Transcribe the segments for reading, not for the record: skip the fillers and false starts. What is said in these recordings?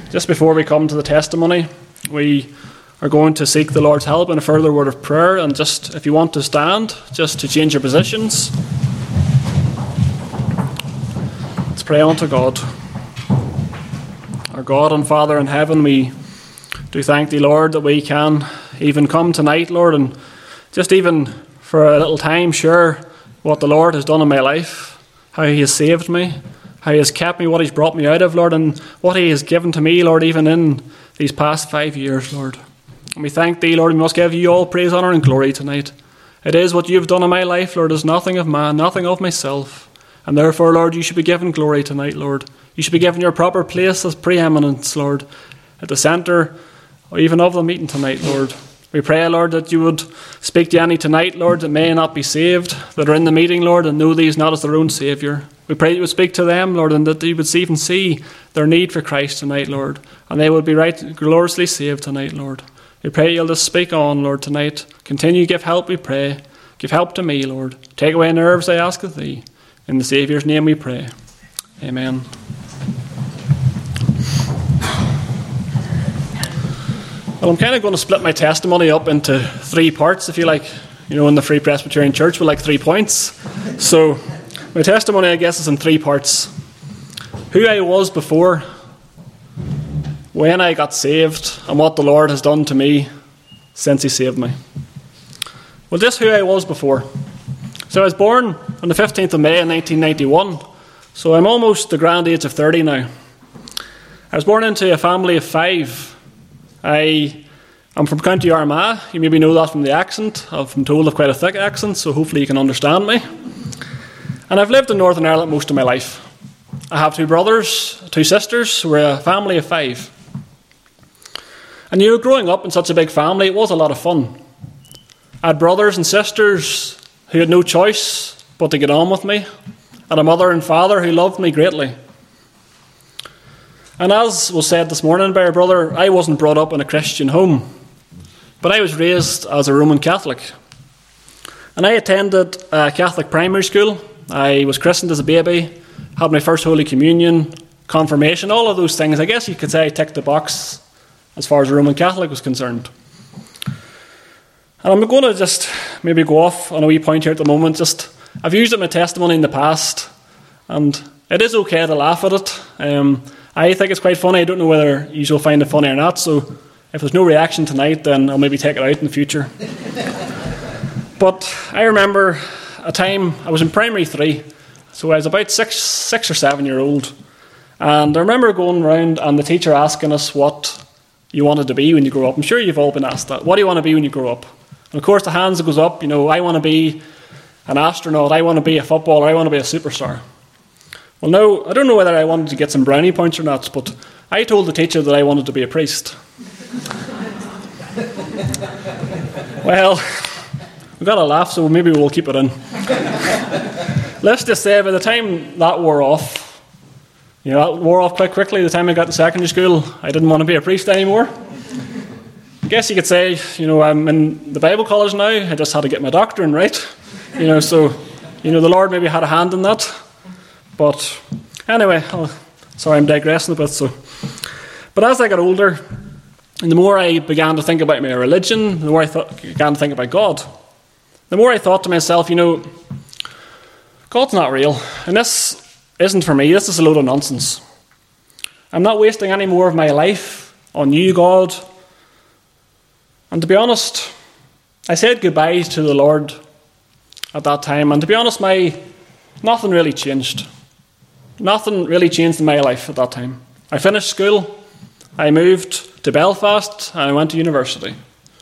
Just before we come to the testimony, we are going to seek the Lord's help in a further word of prayer. And just, if you want to stand, just to change your positions. Let's pray unto God. Our God and Father in heaven, we do thank Thee, Lord, that we can even come tonight, Lord, and just even for a little time share what the Lord has done in my life, how He has saved me, how He has kept me, what He's brought me out of, Lord, and what He has given to me, Lord, even in these past 5 years, Lord. And we thank Thee, Lord, we must give You all praise, honour and glory tonight. It is what You've done in my life, Lord. It is nothing of man, nothing of myself. And therefore, Lord, You should be given glory tonight, Lord. You should be given Your proper place as preeminence, Lord, at the centre even of the meeting tonight, Lord. We pray, Lord, that You would speak to any tonight, Lord, that may not be saved, that are in the meeting, Lord, and know Thee not as their own Saviour. We pray You would speak to them, Lord, and that You would even see their need for Christ tonight, Lord, and they would be right gloriously saved tonight, Lord. We pray You'll just speak on, Lord, tonight. Continue to give help, we pray. Give help to me, Lord. Take away nerves, I ask of Thee. In the Saviour's name we pray. Amen. Well, I'm kind of going to split my testimony up into 3 parts, if you like. You know, in the Free Presbyterian Church, we like 3 points. So, my testimony, I guess, is in 3 parts. Who I was before, when I got saved, and what the Lord has done to me since He saved me. Well, just who I was before. So I was born on the 15th of May in 1991. So I'm almost the grand age of 30 now. I was born into a family of 5. I'm from County Armagh. You maybe know that from the accent. I'm told I've quite a thick accent, so hopefully you can understand me. And I've lived in Northern Ireland most of my life. I have 2 brothers, 2 sisters. We're a family of 5. And you know, growing up in such a big family, it was a lot of fun. I had brothers and sisters who had no choice but to get on with me, and a mother and father who loved me greatly. And as was said this morning by our brother, I wasn't brought up in a Christian home, but I was raised as a Roman Catholic. And I attended a Catholic primary school. I was christened as a baby, had my first Holy Communion, confirmation, all of those things. I guess you could say I ticked the box as far as a Roman Catholic was concerned. And I'm going to just maybe go off on a wee point here at the moment. I've used it in my testimony in the past, and it is okay to laugh at it. I think it's quite funny. I don't know whether you will find it funny or not, so if there's no reaction tonight, then I'll maybe take it out in the future. But I remember a time, I was in primary 3, so I was about 6 or 7 year old, and I remember going around and the teacher asking us what you wanted to be when you grow up. I'm sure you've all been asked that. What do you want to be when you grow up? And of course the hands goes up, you know, I want to be an astronaut, I want to be a footballer, I want to be a superstar. Well, no, I don't know whether I wanted to get some brownie points or not, but I told the teacher that I wanted to be a priest. Well, we got a laugh, so maybe we'll keep it in. Let's just say by the time that wore off, you know, that wore off quite quickly. The time I got to secondary school, I didn't want to be a priest anymore. I guess you could say, you know, I'm in the Bible college now. I just had to get my doctrine right. You know, so, you know, the Lord maybe had a hand in that. But anyway, sorry, I'm digressing a bit. But as I got older, and the more I began to think about my religion, the more I began to think about God, the more I thought to myself, you know, God's not real, and this isn't for me. This is a load of nonsense. I'm not wasting any more of my life on you, God. And to be honest, I said goodbye to the Lord at that time, and to be honest, nothing really changed. Nothing really changed in my life at that time. I finished school, I moved to Belfast, and I went to university.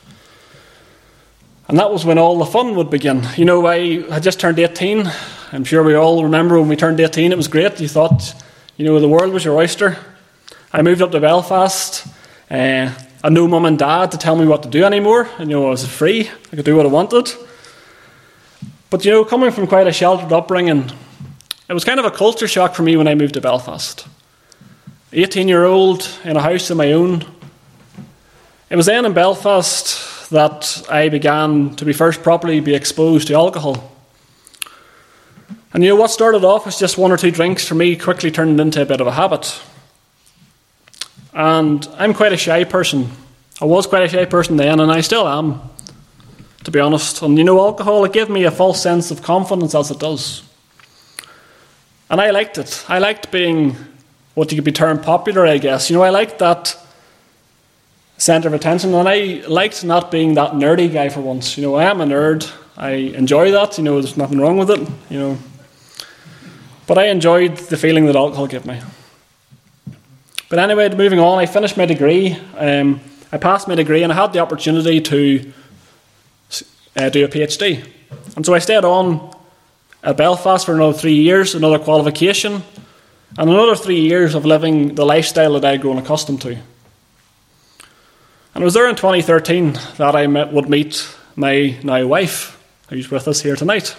And that was when all the fun would begin. You know, I had just turned 18. I'm sure we all remember when we turned 18, it was great. You thought, you know, the world was your oyster. I moved up to Belfast. I had no mum and dad to tell me what to do anymore. And, you know, I was free. I could do what I wanted. But, you know, coming from quite a sheltered upbringing, it was kind of a culture shock for me when I moved to Belfast. 18-year-old in a house of my own. It was then in Belfast that I began to be first properly be exposed to alcohol. And you know, what started off as just 1 or 2 drinks for me quickly turned into a bit of a habit. And I'm quite a shy person. I was quite a shy person then, and I still am, to be honest. And alcohol, it gave me a false sense of confidence, as it does. And I liked it. I liked being what you could be termed popular, I guess. I liked that centre of attention, and I liked not being that nerdy guy for once. I am a nerd. I enjoy that. There's nothing wrong with it. But I enjoyed the feeling that alcohol gave me. But anyway, moving on, I finished my degree. I passed my degree, and I had the opportunity to do a PhD. And so I stayed on at Belfast for another 3 years, another qualification, and another 3 years of living the lifestyle that I'd grown accustomed to. And it was there in 2013 that I would meet my now wife, who's with us here tonight.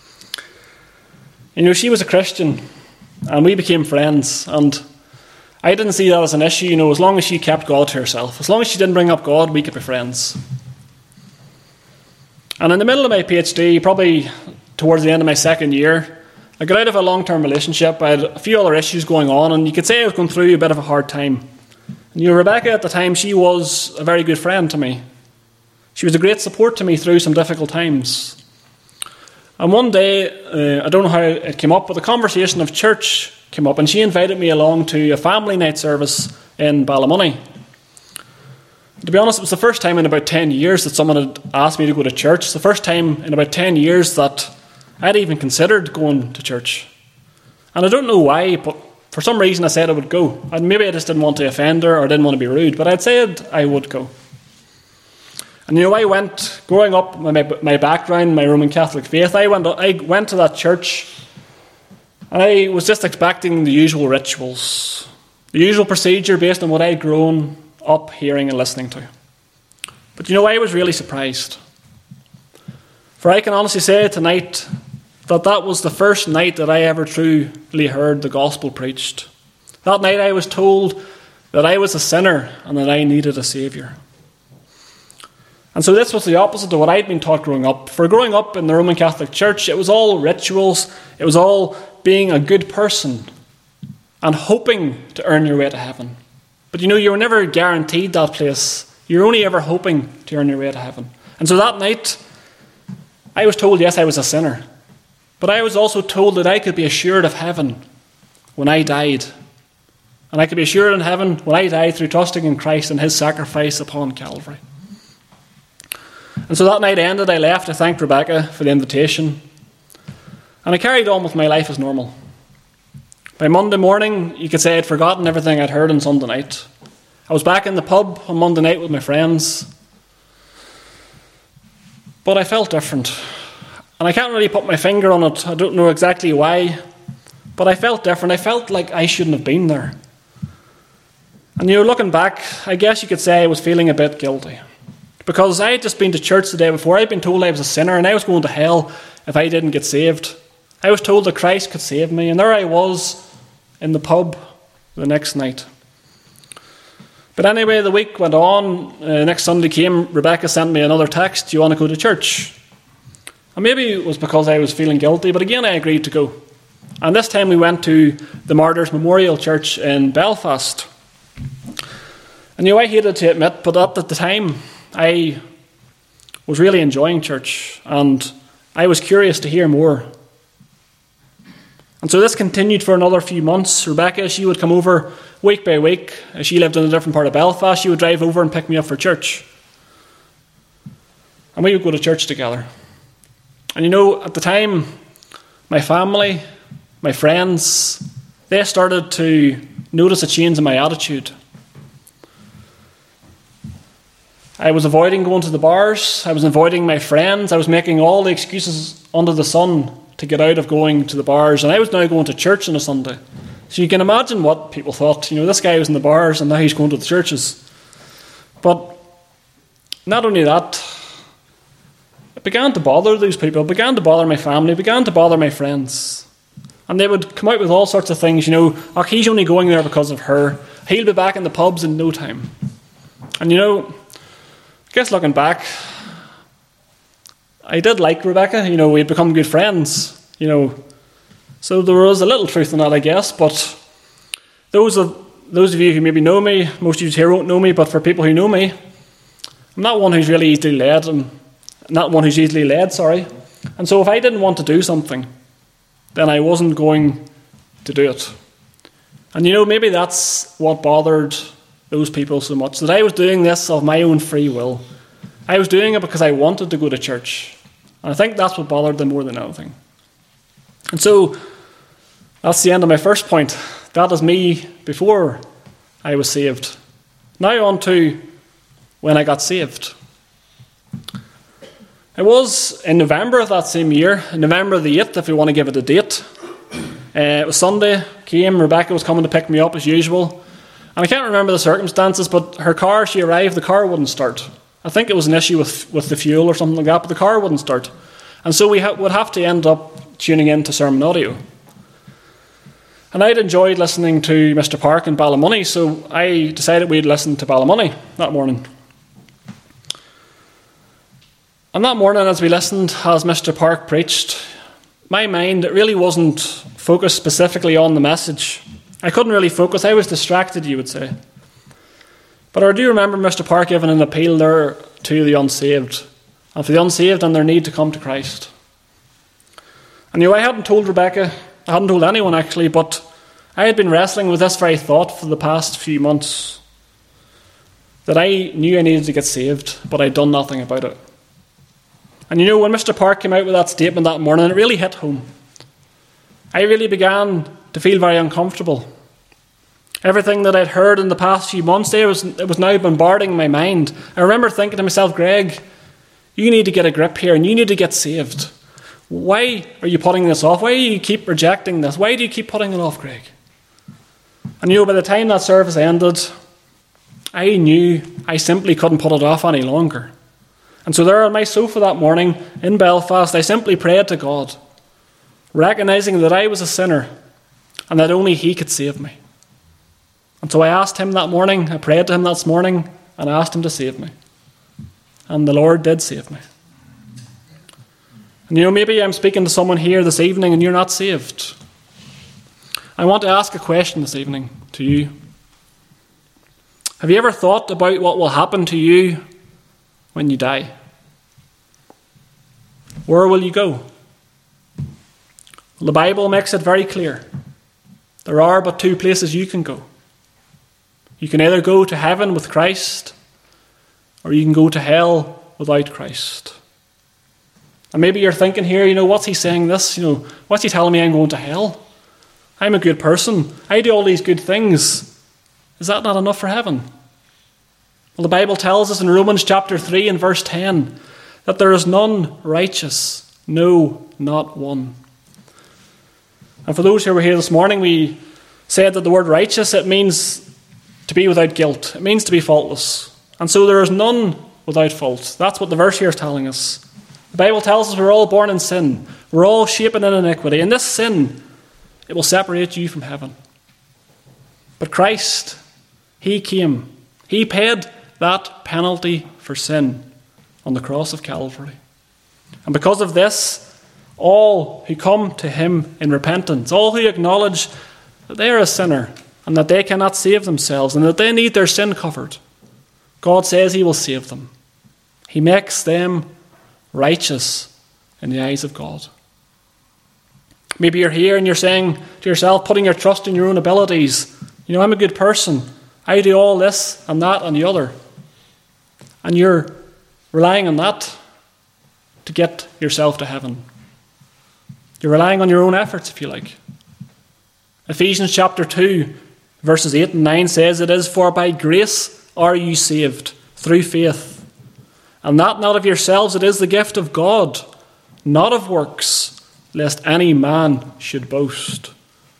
She was a Christian, and we became friends, and I didn't see that as an issue. As long as she kept God to herself, as long as she didn't bring up God, we could be friends. And in the middle of my PhD, probably towards the end of my second year, I got out of a long-term relationship. I had a few other issues going on, and you could say I was going through a bit of a hard time. And Rebecca at the time, she was a very good friend to me. She was a great support to me through some difficult times. And one day, I don't know how it came up, but the conversation of church came up, and she invited me along to a family night service in Ballymoney. To be honest, it was the first time in about 10 years that someone had asked me to go to church. It's the first time in about 10 years that I'd even considered going to church. And I don't know why, but for some reason I said I would go. And maybe I just didn't want to offend her or didn't want to be rude, but I'd said I would go. And I went, growing up, my background, my Roman Catholic faith, I went to that church, and I was just expecting the usual rituals, the usual procedure based on what I'd grown up hearing and listening to. But I was really surprised. For I can honestly say tonight that was the first night that I ever truly heard the gospel preached. That night I was told that I was a sinner and that I needed a saviour. And so this was the opposite of what I'd been taught growing up. For growing up in the Roman Catholic Church, it was all rituals, it was all being a good person and hoping to earn your way to heaven. But you were never guaranteed that place. You're only ever hoping to earn your way to heaven. And so that night, I was told, yes, I was a sinner. But I was also told that I could be assured of heaven when I died. And I could be assured in heaven when I died through trusting in Christ and his sacrifice upon Calvary. And so that night ended, I left, I thanked Rebecca for the invitation. And I carried on with my life as normal. By Monday morning, you could say I'd forgotten everything I'd heard on Sunday night. I was back in the pub on Monday night with my friends. But I felt different. And I can't really put my finger on it. I don't know exactly why. But I felt different. I felt like I shouldn't have been there. And looking back, I guess you could say I was feeling a bit guilty. Because I had just been to church the day before. I'd been told I was a sinner and I was going to hell if I didn't get saved. I was told that Christ could save me. And there I was in the pub the next night. But anyway, the week went on. Next Sunday came, Rebecca sent me another text, do you want to go to church? And maybe it was because I was feeling guilty, but again I agreed to go. And this time we went to the Martyrs Memorial Church in Belfast. And I hated to admit, but at the time I was really enjoying church and I was curious to hear more. And so this continued for another few months. Rebecca, she would come over week by week. She lived in a different part of Belfast. She would drive over and pick me up for church. And we would go to church together. And at the time, my family, my friends, they started to notice a change in my attitude. I was avoiding going to the bars. I was avoiding my friends. I was making all the excuses under the sun to get out of going to the bars. And I was now going to church on a Sunday. So you can imagine what people thought. This guy was in the bars and now he's going to the churches. But not only that, it began to bother those people. It began to bother my family. It began to bother my friends. And they would come out with all sorts of things. He's only going there because of her. He'll be back in the pubs in no time. And I guess looking back, I did like Rebecca. We'd become good friends. So there was a little truth in that, I guess. But those those of you who maybe know me, most of you here won't know me, but for people who know me, I'm not one who's really easily led, and not one who's easily led, sorry. And so if I didn't want to do something, then I wasn't going to do it. And maybe that's what bothered those people so much, that I was doing this of my own free will. I was doing it because I wanted to go to church. And I think that's what bothered them more than anything. And so, that's the end of my first point. That is me before I was saved. Now on to when I got saved. It was in November of that same year, November the 8th, if you want to give it a date. It was Sunday, Rebecca was coming to pick me up as usual. And I can't remember the circumstances, but her car, she arrived, the car wouldn't start. I think it was an issue with the fuel or something like that, but the car wouldn't start. And so we would have to end up tuning in to sermon audio. And I'd enjoyed listening to Mr. Park in Ballymoney, so I decided we'd listen to Ballymoney that morning. And that morning, as we listened, as Mr. Park preached, my mind, it really wasn't focused specifically on the message. I couldn't really focus. I was distracted, you would say. But I do remember Mr. Park giving an appeal there to the unsaved, and for the unsaved and their need to come to Christ. And I hadn't told Rebecca, I hadn't told anyone actually, but I had been wrestling with this very thought for the past few months, that I knew I needed to get saved, but I'd done nothing about it. And when Mr. Park came out with that statement that morning, it really hit home. I really began to feel very uncomfortable. Everything that I'd heard in the past few months there, it was now bombarding my mind. I remember thinking to myself, Greg, you need to get a grip here and you need to get saved. Why are you putting this off? Why do you keep rejecting this? Why do you keep putting it off, Greg? And by the time that service ended, I knew I simply couldn't put it off any longer. And so there on my sofa that morning in Belfast, I simply prayed to God, recognising that I was a sinner and that only He could save me. And so I asked Him that morning, I prayed to Him that morning, and I asked Him to save me. And the Lord did save me. And maybe I'm speaking to someone here this evening and you're not saved. I want to ask a question this evening to you. Have you ever thought about what will happen to you when you die? Where will you go? Well, the Bible makes it very clear. There are but two places you can go. You can either go to heaven with Christ, or you can go to hell without Christ. And maybe you're thinking here, what's he saying this? What's he telling me I'm going to hell? I'm a good person. I do all these good things. Is that not enough for heaven? Well, the Bible tells us in Romans chapter 3 and verse 10 that there is none righteous, no, not one. And for those who were here this morning, we said that the word righteous, it means to be without guilt. It means to be faultless. And so there is none without fault. That's what the verse here is telling us. The Bible tells us we're all born in sin. We're all shapen in iniquity. And this sin, it will separate you from heaven. But Christ, He came. He paid that penalty for sin on the cross of Calvary. And because of this, all who come to Him in repentance, all who acknowledge that they are a sinner and that they cannot save themselves and that they need their sin covered, God says He will save them. He makes them righteous in the eyes of God. Maybe you're here and you're saying to yourself, putting your trust in your own abilities, I'm a good person. I do all this and that and the other. And you're relying on that to get yourself to heaven. You're relying on your own efforts, if you like. Ephesians chapter 2, verses 8 and 9 says it is, for by grace are you saved, through faith. And that not of yourselves, it is the gift of God, not of works, lest any man should boast.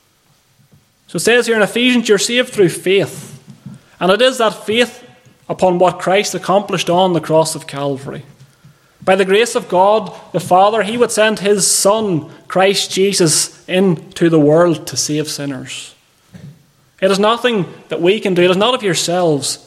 So it says here in Ephesians, you're saved through faith. And it is that faith upon what Christ accomplished on the cross of Calvary. By the grace of God, the Father, He would send His Son, Christ Jesus, into the world to save sinners. It is nothing that we can do. It is not of yourselves.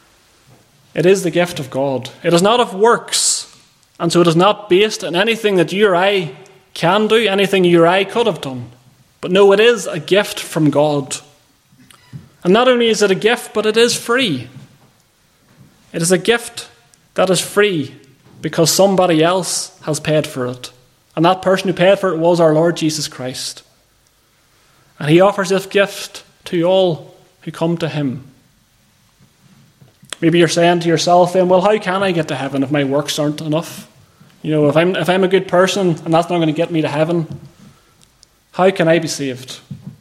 It is the gift of God. It is not of works. And so it is not based on anything that you or I can do, anything you or I could have done. But no, it is a gift from God. And not only is it a gift, but it is free. It is a gift that is free because somebody else has paid for it. And that person who paid for it was our Lord Jesus Christ. And he offers this gift to all who come to him. Maybe you're saying to yourself then, well, how can I get to heaven if my works aren't enough? If I'm a good person and that's not going to get me to heaven, how can I be saved?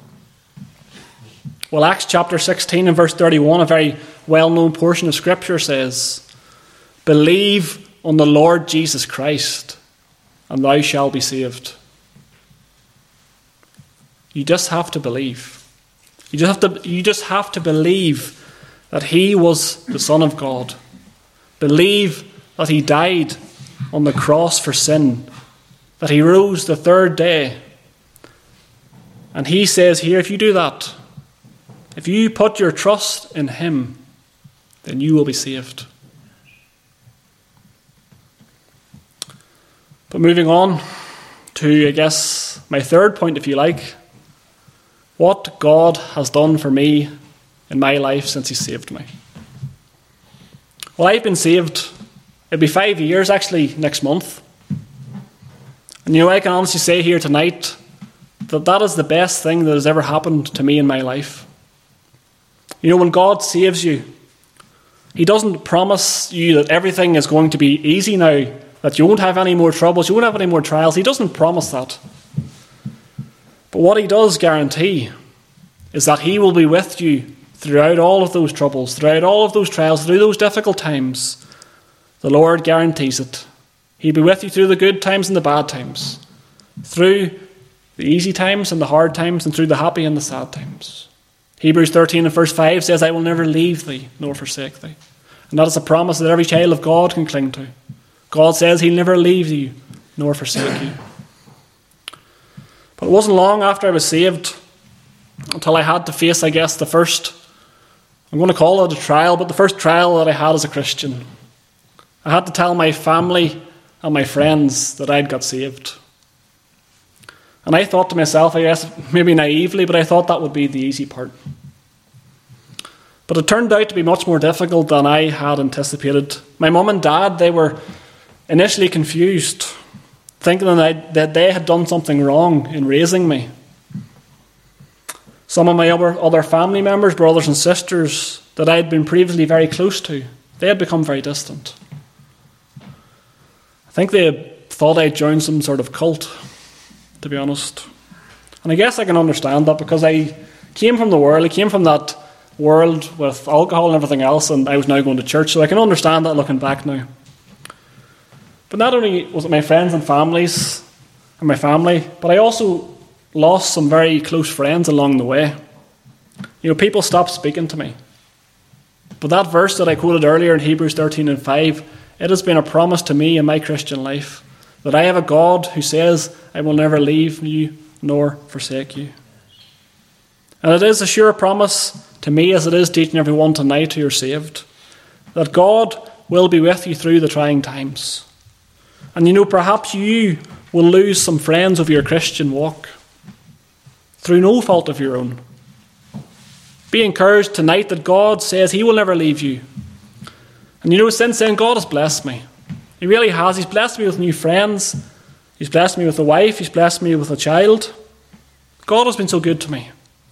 Well, Acts chapter 16 and verse 31, a very well-known portion of Scripture says, "Believe on the Lord Jesus Christ, and thou shalt be saved." You just have to believe. You just have to believe that he was the Son of God. Believe that he died on the cross for sin, that he rose the third day. And he says here, if you do that, if you put your trust in him, then you will be saved. But moving on to, I guess, my third point, if you like, what God has done for me in my life since he saved me. Well, I've been saved, it'll be 5 years actually next month. And I can honestly say here tonight that that is the best thing that has ever happened to me in my life. When God saves you, he doesn't promise you that everything is going to be easy now, that you won't have any more troubles, you won't have any more trials. He doesn't promise that. But what he does guarantee is that he will be with you throughout all of those troubles, throughout all of those trials, through those difficult times. The Lord guarantees it. He'll be with you through the good times and the bad times, through the easy times and the hard times, and through the happy and the sad times. Hebrews 13 and verse 5 says, "I will never leave thee nor forsake thee." And that is a promise that every child of God can cling to. God says he'll never leave you nor forsake you. But it wasn't long after I was saved until I had to face, I guess, the first, I'm going to call it a trial, but the first trial that I had as a Christian. I had to tell my family and my friends that I'd got saved. And I thought to myself, I guess, maybe naively, but I thought that would be the easy part. But it turned out to be much more difficult than I had anticipated. My mum and dad, they were initially confused, thinking that they had done something wrong in raising me. Some of my other family members, brothers and sisters, that I had been previously very close to, they had become very distant. I think they thought I'd joined some sort of cult, to be honest. And I guess I can understand that because I came from the world, I came from that world with alcohol and everything else, and I was now going to church, so I can understand that looking back now. But not only was it my friends and families and my family, but I also lost some very close friends along the way. People stopped speaking to me. But that verse that I quoted earlier in Hebrews 13 and 5, it has been a promise to me in my Christian life that I have a God who says, "I will never leave you nor forsake you." And it is a sure promise to me, as it is to each and every one tonight who are saved, that God will be with you through the trying times. And perhaps you will lose some friends of your Christian walk through no fault of your own. Be encouraged tonight that God says he will never leave you. And since then, God has blessed me. He really has. He's blessed me with new friends. He's blessed me with a wife. He's blessed me with a child. God has been so good to me.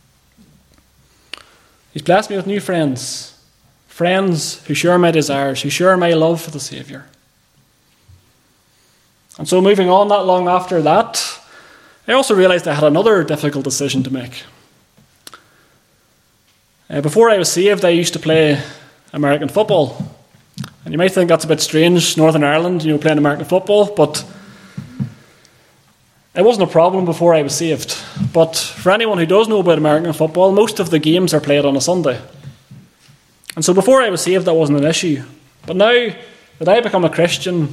He's blessed me with new friends. Friends who share my desires, who share my love for the Saviour. And so moving on, not long after that, I also realised I had another difficult decision to make. Before I was saved, I used to play American football. And you might think that's a bit strange, Northern Ireland, playing American football, but it wasn't a problem before I was saved. But for anyone who does know about American football, most of the games are played on a Sunday. And so before I was saved, that wasn't an issue. But now that I become a Christian,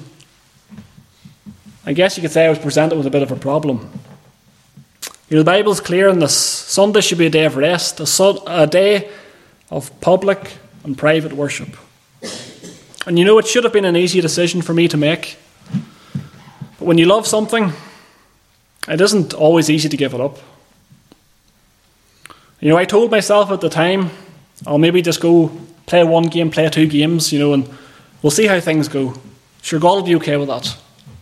I guess you could say I was presented with a bit of a problem. The Bible's clear on this. Sunday should be a day of rest, a day of public and private worship. And it should have been an easy decision for me to make. But when you love something, it isn't always easy to give it up. I told myself at the time I'll maybe just go play one game, play 2 games, and we'll see how things go. Sure, God will be okay with that.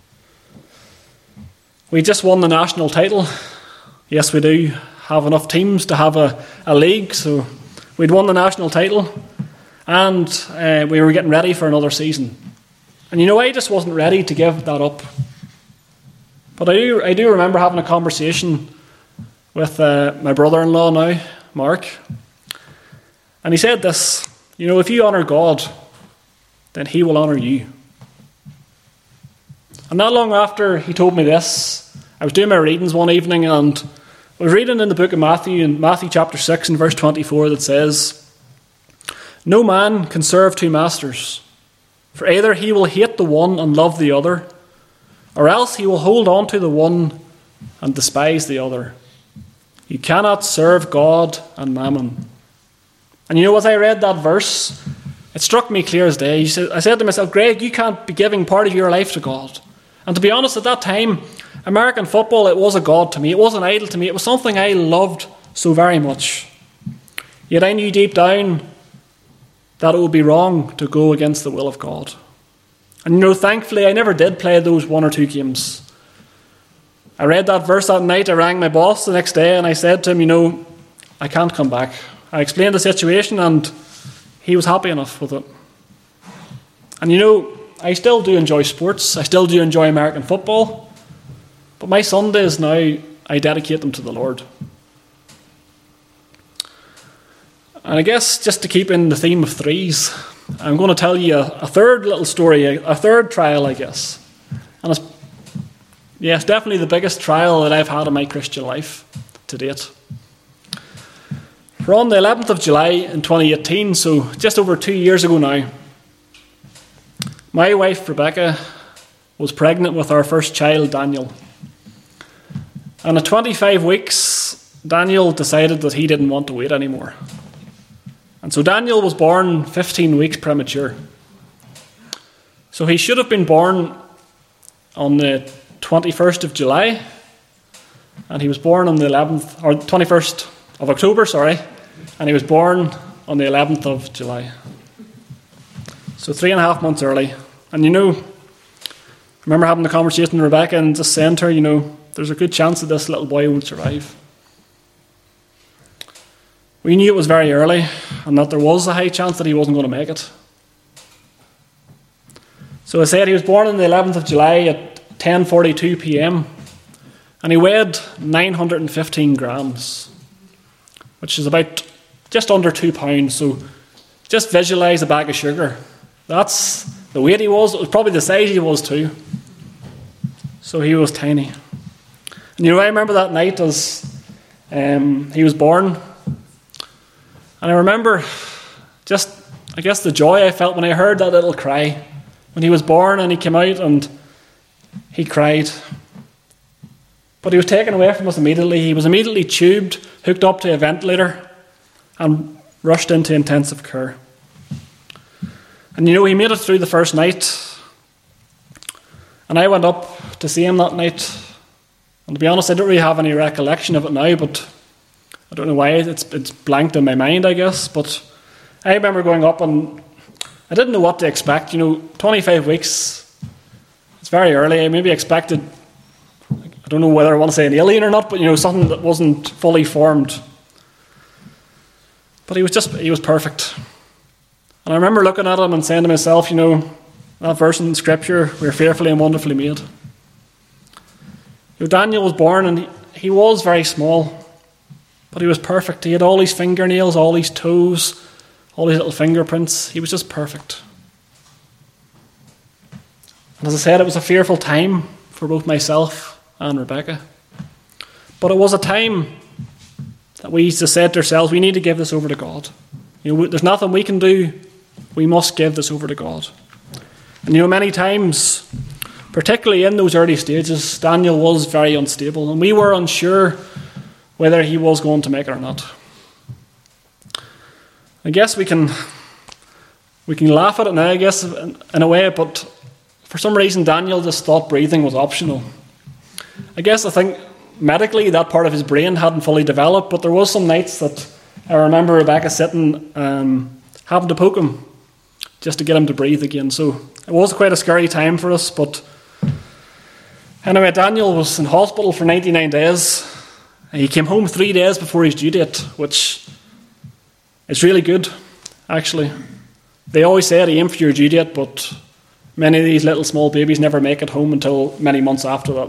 We just won the national title. Yes, we do have enough teams to have a league, so we'd won the national title, and we were getting ready for another season. And I just wasn't ready to give that up. But I do remember having a conversation with my brother-in-law now, Mark, and he said this, if you honour God, then he will honour you. And not long after he told me this, I was doing my readings one evening, and I was reading in the book of Matthew, in Matthew chapter 6 and verse 24, that says, "No man can serve 2 masters, for either he will hate the one and love the other, or else he will hold on to the one and despise the other. You cannot serve God and mammon." And as I read that verse, it struck me clear as day. I said to myself, Greg, you can't be giving part of your life to God. And to be honest, at that time, American football, it was a god to me. It was an idol to me. It was something I loved so very much. Yet I knew deep down that it would be wrong to go against the will of God. And thankfully, I never did play those 1 or 2 games. I read that verse that night. I rang my boss the next day and I said to him, I can't come back. I explained the situation and he was happy enough with it. And I still do enjoy sports. I still do enjoy American football. But my Sundays now, I dedicate them to the Lord. And I guess just to keep in the theme of threes, I'm going to tell you a third little story, a third trial, I guess. And it's definitely the biggest trial that I've had in my Christian life to date. For on the 11th of July in 2018, so just over 2 years ago now, my wife Rebecca was pregnant with our first child, Daniel. And at 25 weeks, Daniel decided that he didn't want to wait anymore. And so Daniel was born 15 weeks premature. So he should have been born on the 21st of July, and he was born on the 11th, or 21st of October, and he was born on the 11th of July. So 3.5 months early. And I remember having the conversation with Rebecca and just saying to her, there's a good chance that this little boy won't survive. We knew it was very early and that there was a high chance that he wasn't going to make it. So I said he was born on the 11th of July at 10:42 p.m. and he weighed 915 grams, which is about just under 2 pounds. So just visualise a bag of sugar. That's the weight he was. It was probably the size he was too. So he was tiny. And I remember that night as he was born. And I remember the joy I felt when I heard that little cry. When he was born and he came out and he cried. But he was taken away from us immediately. He was immediately tubed, hooked up to a ventilator, and rushed into intensive care. And he made it through the first night. And I went up to see him that night. And to be honest, I don't really have any recollection of it now, but I don't know why it's blanked in my mind, I guess. But I remember going up and I didn't know what to expect. 25 weeks, it's very early. I maybe expected, I don't know whether I want to say an alien or not, but something that wasn't fully formed. But he was perfect. And I remember looking at him and saying to myself, that verse in Scripture, we're fearfully and wonderfully made. Daniel was born and he was very small, but he was perfect. He had all his fingernails, all his toes, all his little fingerprints. He was just perfect. And as I said, it was a fearful time for both myself and Rebecca. But it was a time that we just said to ourselves, we need to give this over to God. There's nothing we can do. We must give this over to God. And many times, particularly in those early stages, Daniel was very unstable, and we were unsure whether he was going to make it or not. I guess we can laugh at it now, I guess, in a way, but for some reason Daniel just thought breathing was optional. I think medically that part of his brain hadn't fully developed, but there was some nights that I remember Rebecca sitting, having to poke him just to get him to breathe again. So it was quite a scary time for us. But anyway, Daniel was in hospital for 99 days. And he came home 3 days before his due date, which is really good, actually. They always say to aim for your due date, but many of these little small babies never make it home until many months after that.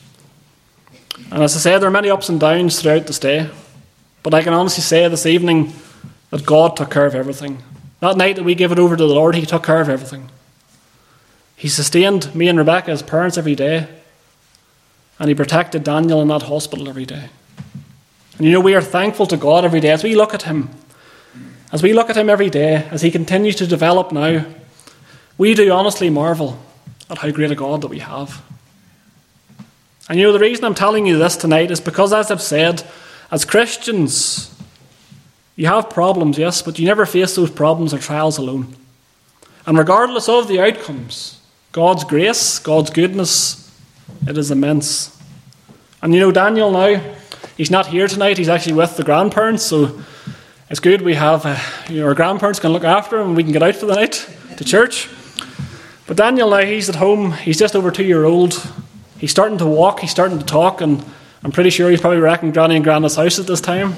And as I said, there are many ups and downs throughout the stay. But I can honestly say this evening that God took care of everything. That night that we gave it over to the Lord, He took care of everything. He sustained me and Rebecca as parents every day. And He protected Daniel in that hospital every day. And we are thankful to God every day as we look at Him. As we look at Him every day, as He continues to develop now, we do honestly marvel at how great a God that we have. And the reason I'm telling you this tonight is because, as I've said, as Christians, you have problems, yes, but you never face those problems or trials alone. And regardless of the outcomes, God's grace, God's goodness, it is immense. And Daniel now, he's not here tonight, he's actually with the grandparents, so it's good we have, our grandparents can look after him and we can get out for the night to church. But Daniel now, he's at home, he's just over 2-year-old. He's starting to walk, he's starting to talk, and I'm pretty sure he's probably wrecking Granny and Grandma's house at this time.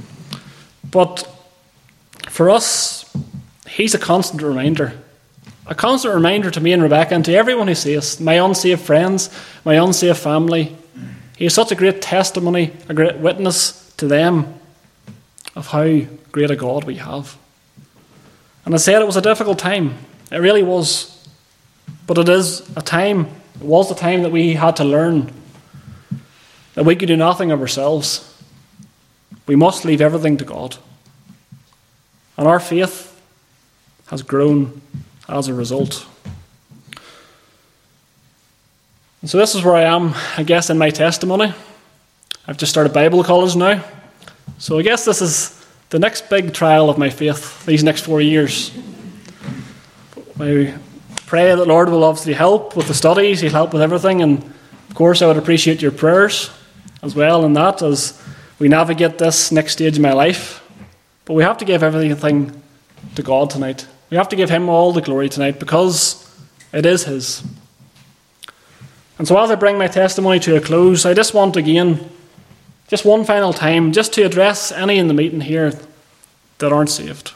But for us, he's a constant reminder. A constant reminder to me and Rebecca and to everyone who sees us, my unsaved friends, my unsaved family. He is such a great testimony, a great witness to them of how great a God we have. And I said it was a difficult time. It really was. But it was a time that we had to learn that we could do nothing of ourselves. We must leave everything to God. And our faith has grown as a result. And so this is where I am, I guess, in my testimony. I've just started Bible college now. So I guess this is the next big trial of my faith, these next 4 years. I pray that Lord will obviously help with the studies, He'll help with everything, and of course I would appreciate your prayers as well in that as we navigate this next stage of my life. But we have to give everything to God tonight. We have to give Him all the glory tonight because it is His. And so as I bring my testimony to a close, I just want again, just one final time, just to address any in the meeting here that aren't saved.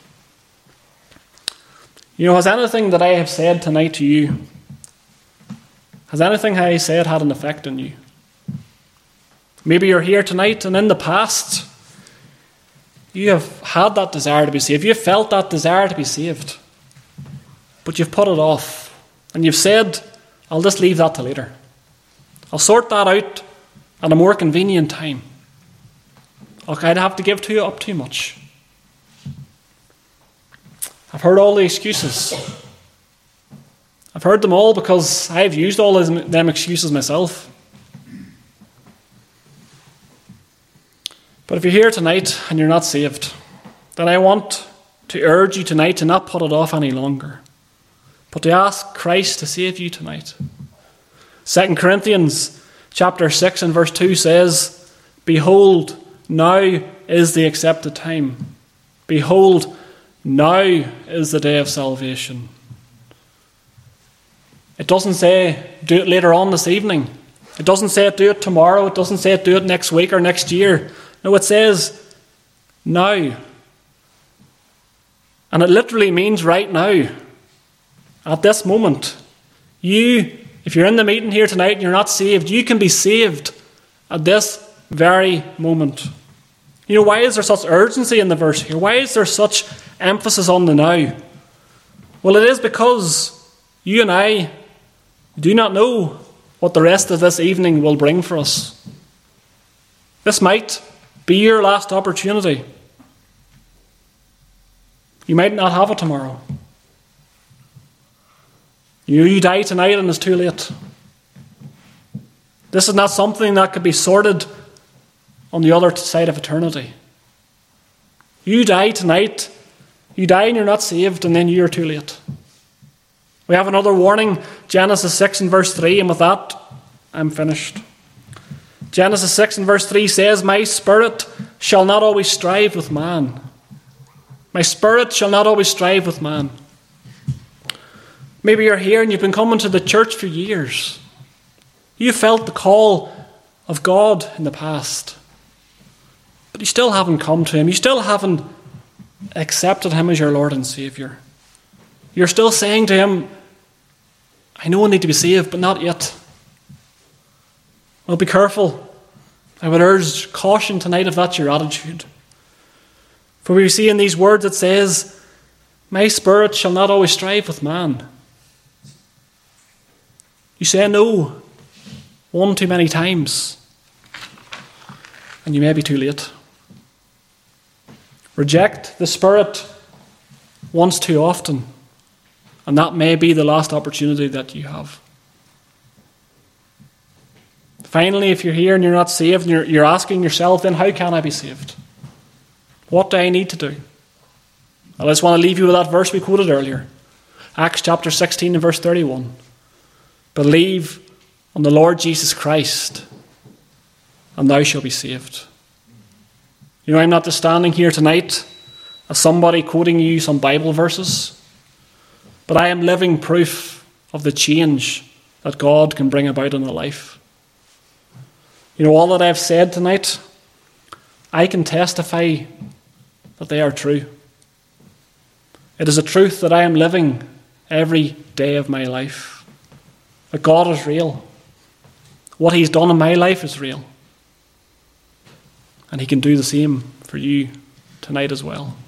Has anything that I have said tonight to you, has anything I said had an effect on you? Maybe you're here tonight and in the past, you have had that desire to be saved. You've felt that desire to be saved. But you've put it off. And you've said, I'll just leave that till later. I'll sort that out at a more convenient time. Okay, I'd have to give to you up too much. I've heard all the excuses. I've heard them all because I've used all of them excuses myself. But if you're here tonight and you're not saved, then I want to urge you tonight to not put it off any longer, but to ask Christ to save you tonight. 2 Corinthians chapter 6 and verse 2 says, Behold, now is the accepted time. Behold, now is the day of salvation. It doesn't say do it later on this evening. It doesn't say do it tomorrow. It doesn't say do it next week or next year. No, it says now. And it literally means right now. At this moment. If you're in the meeting here tonight and you're not saved, you can be saved at this very moment. Why is there such urgency in the verse here? Why is there such emphasis on the now? Well, it is because you and I do not know what the rest of this evening will bring for us. This might be your last opportunity. You might not have it tomorrow. You die tonight and it's too late. This is not something that could be sorted on the other side of eternity. You die tonight, you die and you're not saved, and then you're too late. We have another warning, Genesis 6 and verse 3, and with that, I'm finished. Genesis 6 and verse 3 says, My spirit shall not always strive with man. My spirit shall not always strive with man. Maybe you're here and you've been coming to the church for years. You felt the call of God in the past, but you still haven't come to him. You still haven't accepted him as your Lord and Saviour. You're still saying to him, I know I need to be saved, but not yet. Well, be careful. I would urge caution tonight if that's your attitude. For we see in these words it says, my spirit shall not always strive with man. You say no one too many times, and you may be too late. Reject the Spirit once too often, and that may be the last opportunity that you have. Finally, if you're here and you're not saved, and you're asking yourself, then how can I be saved? What do I need to do? I just want to leave you with that verse we quoted earlier. Acts chapter 16 and verse 31. Believe on the Lord Jesus Christ, and thou shalt be saved. You know, I'm not just standing here tonight as somebody quoting you some Bible verses, but I am living proof of the change that God can bring about in a life. You know, all that I've said tonight, I can testify that they are true. It is a truth that I am living every day of my life. That God is real. What he's done in my life is real. And he can do the same for you tonight as well.